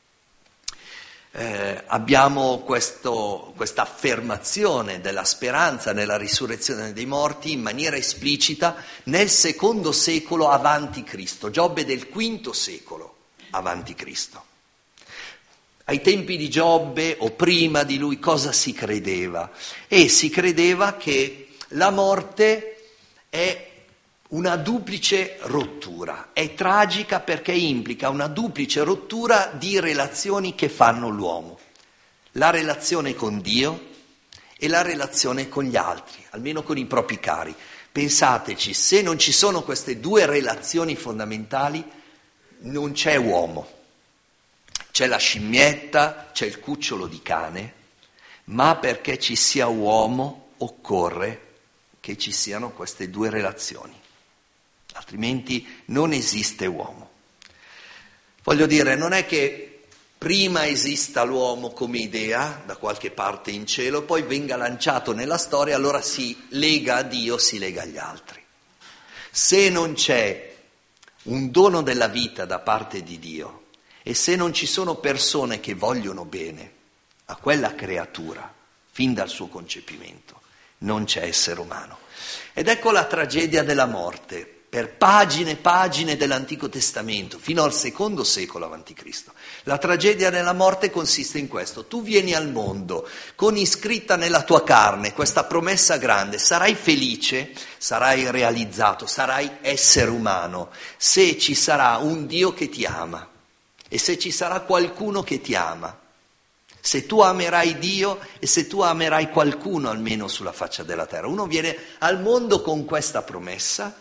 Eh, abbiamo questo, questa affermazione della speranza nella risurrezione dei morti in maniera esplicita nel secondo secolo avanti Cristo. Giobbe è del quinto secolo avanti Cristo. Ai tempi di Giobbe o prima di lui cosa si credeva? E si credeva che la morte è una duplice rottura, è tragica perché implica una duplice rottura di relazioni che fanno l'uomo, la relazione con Dio e la relazione con gli altri, almeno con i propri cari. Pensateci, se non ci sono queste due relazioni fondamentali, non c'è uomo, c'è la scimmietta, c'è il cucciolo di cane, ma perché ci sia uomo occorre che ci siano queste due relazioni. Altrimenti non esiste uomo. Voglio dire, non è che prima esista l'uomo come idea da qualche parte in cielo, poi venga lanciato nella storia, allora si lega a Dio, si lega agli altri. Se non c'è un dono della vita da parte di Dio e se non ci sono persone che vogliono bene a quella creatura fin dal suo concepimento, non c'è essere umano. Ed ecco la tragedia della morte. Per pagine e pagine dell'Antico Testamento, fino al secondo secolo avanti Cristo. La tragedia della morte consiste in questo: tu vieni al mondo con iscritta nella tua carne questa promessa grande, sarai felice, sarai realizzato, sarai essere umano, se ci sarà un Dio che ti ama e se ci sarà qualcuno che ti ama. Se tu amerai Dio e se tu amerai qualcuno almeno sulla faccia della terra. Uno viene al mondo con questa promessa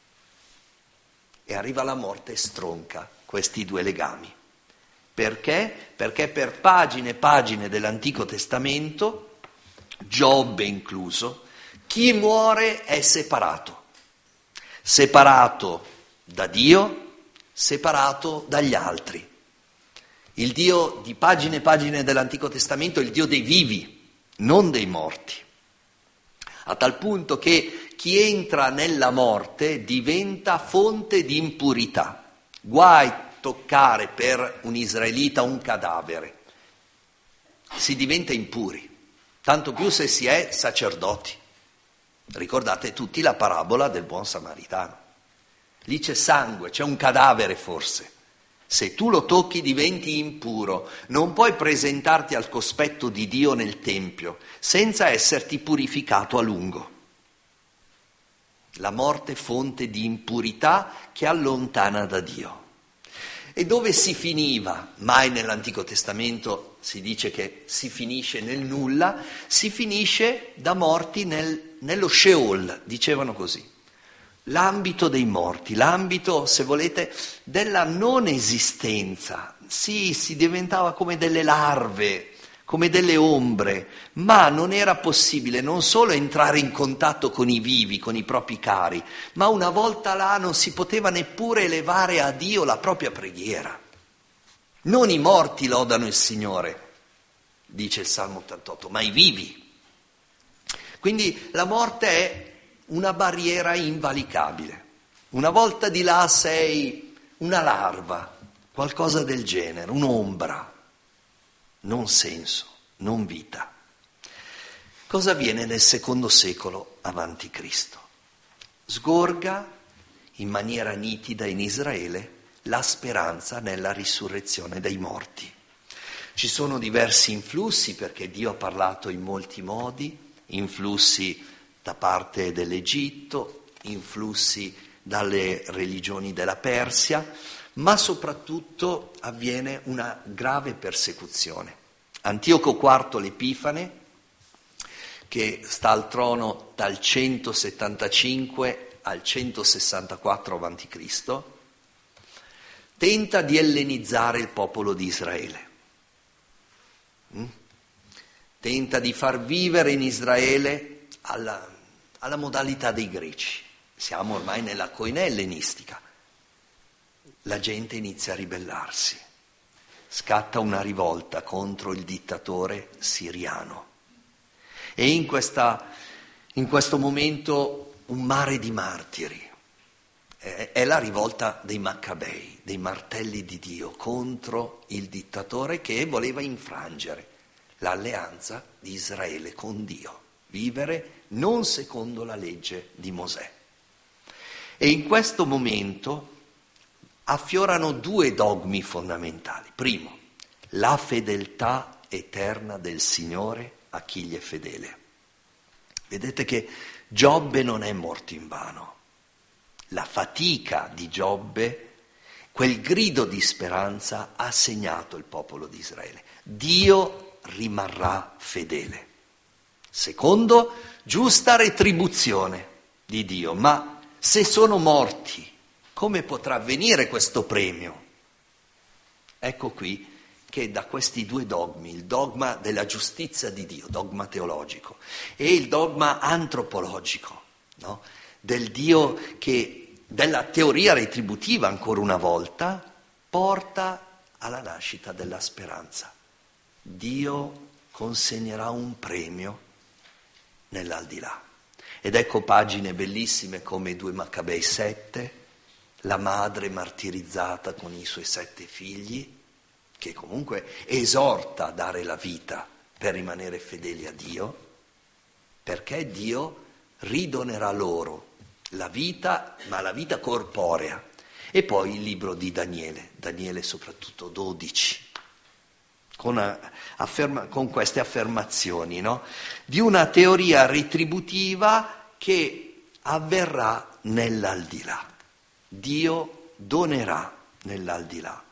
e arriva la morte e stronca questi due legami. Perché? Perché per pagine e pagine dell'Antico Testamento, Giobbe incluso, chi muore è separato. Separato da Dio, separato dagli altri. Il Dio di pagine e pagine dell'Antico Testamento è il Dio dei vivi, non dei morti. A tal punto che chi entra nella morte diventa fonte di impurità. Guai toccare per un israelita un cadavere. Si diventa impuri, tanto più se si è sacerdoti. Ricordate tutti la parabola del buon samaritano. Lì c'è sangue, c'è un cadavere forse. Se tu lo tocchi diventi impuro, non puoi presentarti al cospetto di Dio nel Tempio senza esserti purificato a lungo. La morte è fonte di impurità che allontana da Dio. E dove si finiva? Mai nell'Antico Testamento si dice che si finisce nel nulla, si finisce da morti nel, nello Sheol, dicevano così. L'ambito dei morti, l'ambito, se volete, della non esistenza. Sì, si diventava come delle larve, come delle ombre, ma non era possibile non solo entrare in contatto con i vivi, con i propri cari, ma una volta là non si poteva neppure elevare a Dio la propria preghiera. Non i morti lodano il Signore, dice il Salmo ottantotto, ma i vivi. Quindi la morte è una barriera invalicabile. Una volta di là sei una larva, qualcosa del genere, un'ombra, non senso, non vita. Cosa avviene nel secondo secolo avanti Cristo? Sgorga in maniera nitida in Israele la speranza nella risurrezione dei morti. Ci sono diversi influssi perché Dio ha parlato in molti modi, influssi da parte dell'Egitto, influssi dalle religioni della Persia, ma soprattutto avviene una grave persecuzione. Antioco quarto l'Epifane, che sta al trono dal centosettantacinque al centosessantaquattro avanti Cristo, tenta di ellenizzare il popolo di Israele. Mm? Tenta di far vivere in Israele alla, alla modalità dei greci. Siamo ormai nella koiné ellenistica. La gente inizia a ribellarsi. Scatta una rivolta contro il dittatore siriano. E in, questa, in questo momento un mare di martiri. È, è la rivolta dei Maccabei, dei martelli di Dio, contro il dittatore che voleva infrangere l'alleanza di Israele con Dio, vivere non secondo la legge di Mosè. E in questo momento affiorano due dogmi fondamentali. Primo, la fedeltà eterna del Signore a chi gli è fedele. Vedete che Giobbe non è morto invano. La fatica di Giobbe, quel grido di speranza ha segnato il popolo di Israele. Dio rimarrà fedele. Secondo, giusta retribuzione di Dio. Ma se sono morti, come potrà avvenire questo premio? Ecco qui che da questi due dogmi, il dogma della giustizia di Dio, dogma teologico, e il dogma antropologico, no? Del Dio che, della teoria retributiva ancora una volta, porta alla nascita della speranza. Dio consegnerà un premio nell'aldilà. Ed ecco pagine bellissime come i due Maccabei sette, la madre martirizzata con i suoi sette figli, che comunque esorta a dare la vita per rimanere fedeli a Dio, perché Dio ridonerà loro la vita, ma la vita corporea. E poi il libro di Daniele, Daniele soprattutto dodici, con, afferma, con queste affermazioni, no? Di una teoria retributiva che avverrà nell'aldilà. Dio donerà nell'aldilà.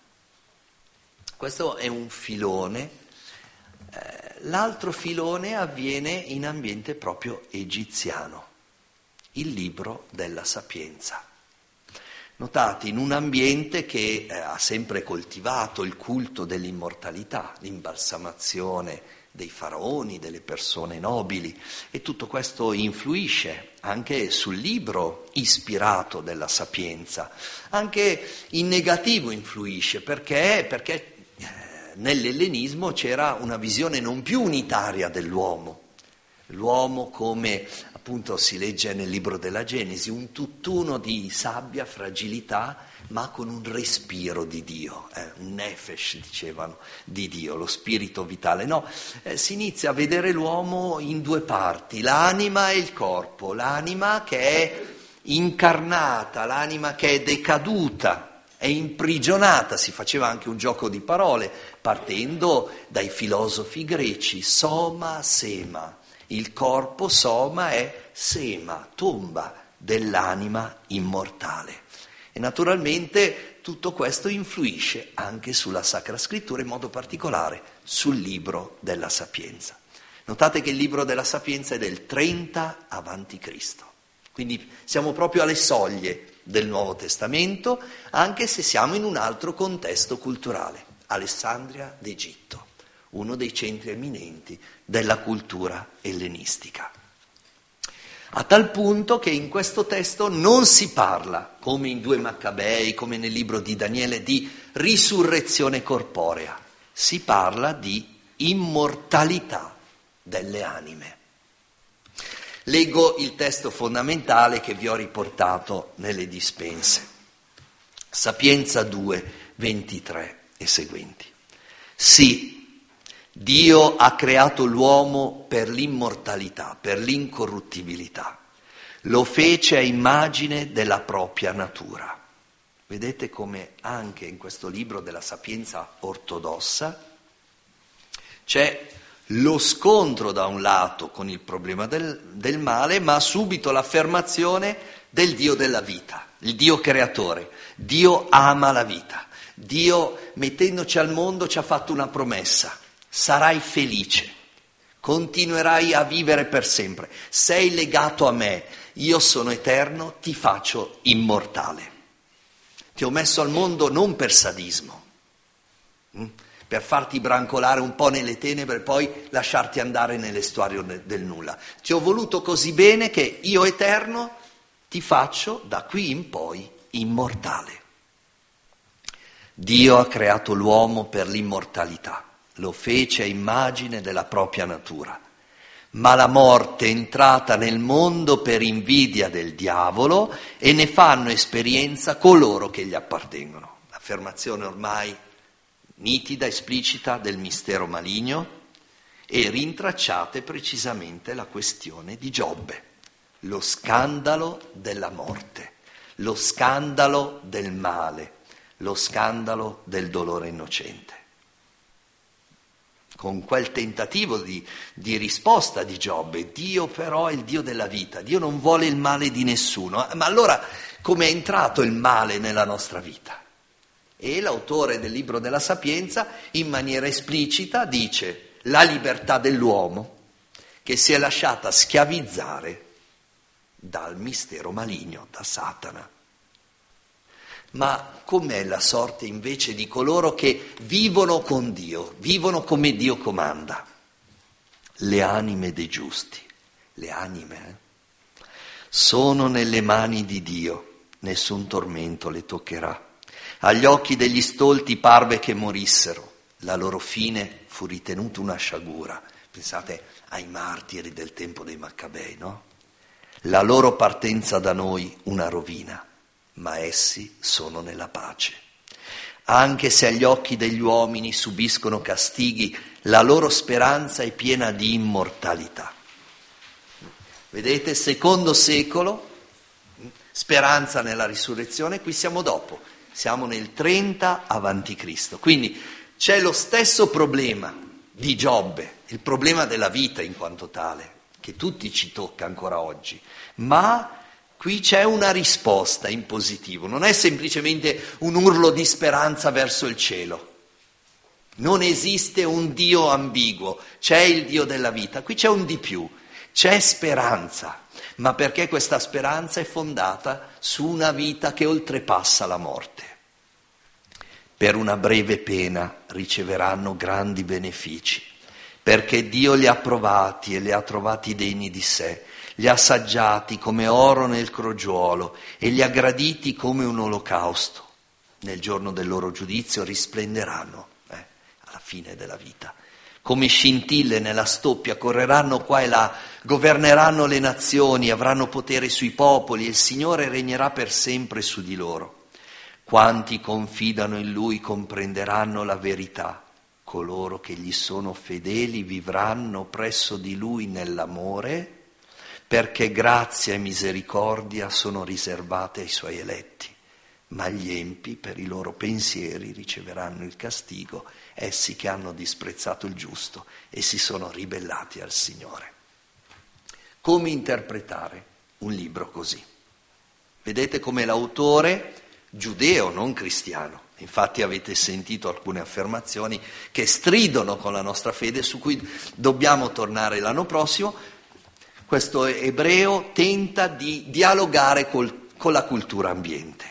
Questo è un filone. Eh, l'altro filone avviene in ambiente proprio egiziano, il libro della Sapienza. Notate, in un ambiente che eh, ha sempre coltivato il culto dell'immortalità, l'imbalsamazione dei faraoni, delle persone nobili, e tutto questo influisce anche sul libro ispirato della Sapienza. Anche in negativo influisce, perché, perché eh, nell'ellenismo c'era una visione non più unitaria dell'uomo. L'uomo come, appunto, si legge nel libro della Genesi, un tutt'uno di sabbia, fragilità, ma con un respiro di Dio, eh, un nefesh, dicevano, di Dio, lo spirito vitale. No, eh, si inizia a vedere l'uomo in due parti, l'anima e il corpo, l'anima che è incarnata, l'anima che è decaduta, è imprigionata, si faceva anche un gioco di parole, partendo dai filosofi greci, soma, sema. Il corpo, soma, è sema, tomba dell'anima immortale. E naturalmente tutto questo influisce anche sulla Sacra Scrittura, in modo particolare sul libro della Sapienza. Notate che il libro della Sapienza è del trenta avanti Cristo. Quindi siamo proprio alle soglie del Nuovo Testamento, anche se siamo in un altro contesto culturale, Alessandria d'Egitto, uno dei centri eminenti della cultura ellenistica. A tal punto che in questo testo non si parla, come in due Maccabei, come nel libro di Daniele, di risurrezione corporea. Si parla di immortalità delle anime. Leggo il testo fondamentale che vi ho riportato nelle dispense. Sapienza due, ventitré e seguenti. Sì, Dio ha creato l'uomo per l'immortalità, per l'incorruttibilità. Lo fece a immagine della propria natura. Vedete come anche in questo libro della Sapienza ortodossa c'è lo scontro da un lato con il problema del, del male, ma subito l'affermazione del Dio della vita. il Dio creatore. Dio ama la vita. Dio, mettendoci al mondo, ci ha fatto una promessa: sarai felice, continuerai a vivere per sempre, sei legato a me, io sono eterno, ti faccio immortale. Ti ho messo al mondo non per sadismo, hm? per farti brancolare un po' nelle tenebre e poi lasciarti andare nell'estuario del nulla. Ti ho voluto così bene che io eterno ti faccio da qui in poi immortale. Dio ha creato l'uomo per l'immortalità, lo fece a immagine della propria natura, ma la morte è entrata nel mondo per invidia del diavolo e ne fanno esperienza coloro che gli appartengono. Affermazione ormai nitida, esplicita del mistero maligno, e rintracciate precisamente la questione di Giobbe, lo scandalo della morte, lo scandalo del male, lo scandalo del dolore innocente. Con quel tentativo di, di risposta di Giobbe, Dio però è il Dio della vita, Dio non vuole il male di nessuno. Ma allora come è entrato il male nella nostra vita? E l'autore del libro della Sapienza in maniera esplicita dice: la libertà dell'uomo che si è lasciata schiavizzare dal mistero maligno, da Satana. Ma com'è la sorte invece di coloro che vivono con Dio, vivono come Dio comanda? Le anime dei giusti, le anime, eh? sono nelle mani di Dio, nessun tormento le toccherà. Agli occhi degli stolti parve che morissero, la loro fine fu ritenuta una sciagura. Pensate ai martiri del tempo dei Maccabei, no? La loro partenza da noi una rovina, ma essi sono nella pace. Anche se agli occhi degli uomini subiscono castighi, la loro speranza è piena di immortalità. Vedete, secondo secolo, speranza nella risurrezione, qui siamo dopo, siamo nel trenta avanti Cristo. Quindi c'è lo stesso problema di Giobbe, il problema della vita in quanto tale, che tutti ci tocca ancora oggi, ma qui c'è una risposta in positivo, non è semplicemente un urlo di speranza verso il cielo. Non esiste un Dio ambiguo, c'è il Dio della vita, qui c'è un di più, c'è speranza, ma perché questa speranza è fondata su una vita che oltrepassa la morte. Per una breve pena riceveranno grandi benefici, perché Dio li ha provati e li ha trovati degni di sé, li ha assaggiati come oro nel crogiuolo e li ha graditi come un olocausto. Nel giorno del loro giudizio risplenderanno, eh, alla fine della vita. Come scintille nella stoppia correranno qua e là, governeranno le nazioni, avranno potere sui popoli e il Signore regnerà per sempre su di loro. Quanti confidano in Lui comprenderanno la verità. Coloro che gli sono fedeli vivranno presso di Lui nell'amore, perché grazia e misericordia sono riservate ai Suoi eletti. Ma gli empi per i loro pensieri riceveranno il castigo, essi che hanno disprezzato il giusto e si sono ribellati al Signore. Come interpretare un libro così? Vedete come l'autore, giudeo, non cristiano, infatti avete sentito alcune affermazioni che stridono con la nostra fede, su cui dobbiamo tornare l'anno prossimo. Questo ebreo tenta di dialogare col, con la cultura ambiente.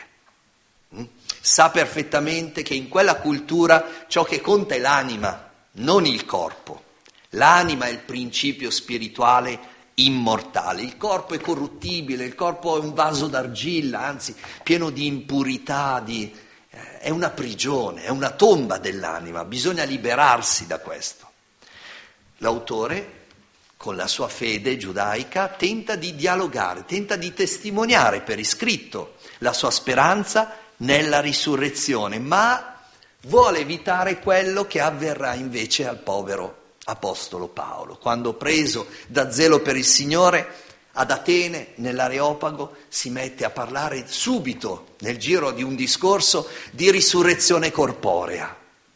Sa perfettamente che in quella cultura ciò che conta è l'anima, non il corpo. L'anima è il principio spirituale immortale. Il corpo è corruttibile, il corpo è un vaso d'argilla, anzi pieno di impurità, di, eh, è una prigione, è una tomba dell'anima, bisogna liberarsi da questo. L'autore, con la sua fede giudaica, tenta di dialogare, tenta di testimoniare per iscritto la sua speranza nella risurrezione, ma vuole evitare quello che avverrà invece al povero apostolo Paolo, quando preso da zelo per il Signore ad Atene, nell'Areopago, si mette a parlare subito, nel giro di un discorso, di risurrezione corporea.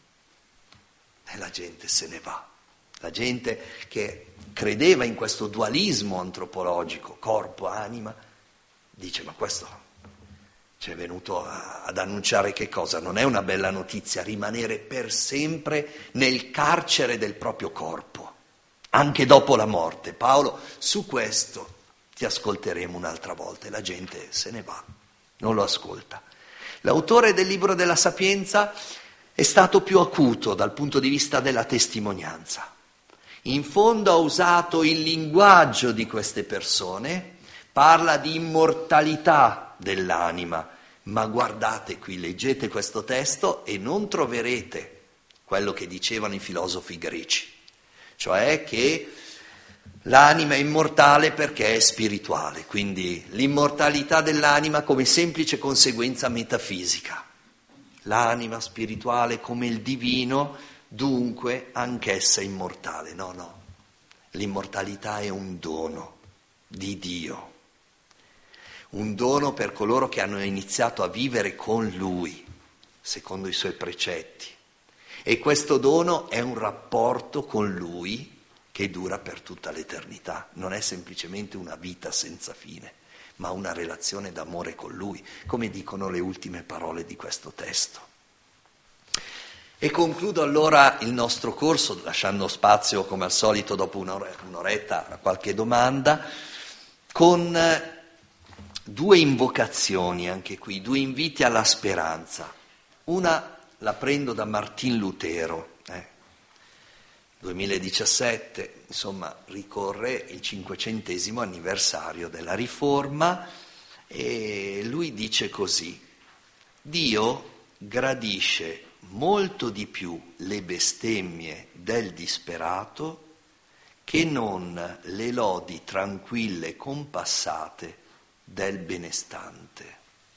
E la gente se ne va, la gente che credeva in questo dualismo antropologico, corpo-anima, dice: ma questo Ci è venuto a, ad annunciare che cosa? Non è una bella notizia rimanere per sempre nel carcere del proprio corpo, anche dopo la morte. Paolo, su questo ti ascolteremo un'altra volta, e la gente se ne va, non lo ascolta. L'autore del libro della Sapienza è stato più acuto dal punto di vista della testimonianza. In fondo ha usato il linguaggio di queste persone, parla di immortalità dell'anima, ma guardate qui, leggete questo testo e non troverete quello che dicevano i filosofi greci, cioè che l'anima è immortale perché è spirituale, quindi l'immortalità dell'anima come semplice conseguenza metafisica. L'anima spirituale come il divino, dunque anch'essa immortale. No, no, l'immortalità è un dono di Dio, un dono per coloro che hanno iniziato a vivere con Lui, secondo i Suoi precetti. E questo dono è un rapporto con Lui che dura per tutta l'eternità. Non è semplicemente una vita senza fine, ma una relazione d'amore con Lui, come dicono le ultime parole di questo testo. E concludo allora il nostro corso, lasciando spazio, come al solito, dopo un'oretta a qualche domanda, con due invocazioni anche qui, due inviti alla speranza. Una la prendo da Martin Lutero, eh. duemiladiciassette, insomma, ricorre il cinquecentesimo anniversario della Riforma, e lui dice così: Dio gradisce molto di più le bestemmie del disperato che non le lodi tranquille e compassate del benestante.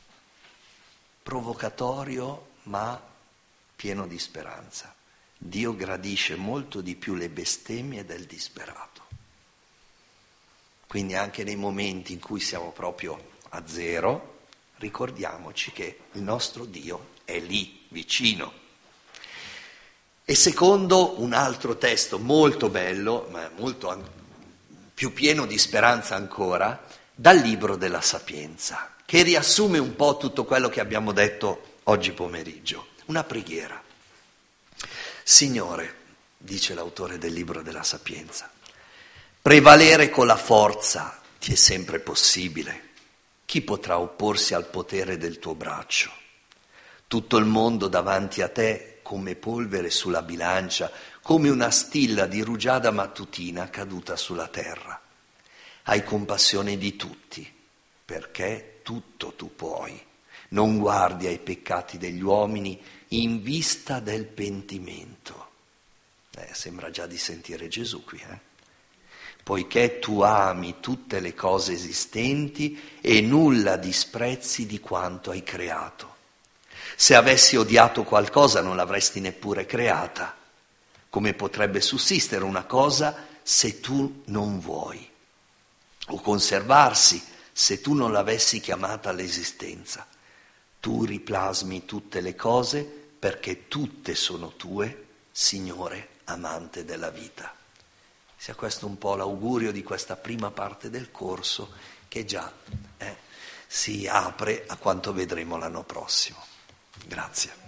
Provocatorio ma pieno di speranza. Dio gradisce molto di più le bestemmie del disperato. Quindi anche nei momenti in cui siamo proprio a zero, ricordiamoci che il nostro Dio è lì, vicino. E secondo un altro testo molto bello, ma molto più pieno di speranza ancora, dal libro della Sapienza, che riassume un po' tutto quello che abbiamo detto oggi pomeriggio. Una preghiera. Signore, dice l'autore del libro della Sapienza, prevalere con la forza ti è sempre possibile. Chi potrà opporsi al potere del tuo braccio? Tutto il mondo davanti a te come polvere sulla bilancia, come una stilla di rugiada mattutina caduta sulla terra. Hai compassione di tutti, perché tutto tu puoi. Non guardi ai peccati degli uomini in vista del pentimento. Eh, sembra già di sentire Gesù qui, eh? Poiché tu ami tutte le cose esistenti e nulla disprezzi di quanto hai creato. Se avessi odiato qualcosa non l'avresti neppure creata. Come potrebbe sussistere una cosa se tu non vuoi? O conservarsi se tu non l'avessi chiamata all'esistenza? Tu riplasmi tutte le cose perché tutte sono tue, Signore amante della vita. Sia questo un po' l'augurio di questa prima parte del corso che già eh, si apre a quanto vedremo l'anno prossimo. Grazie.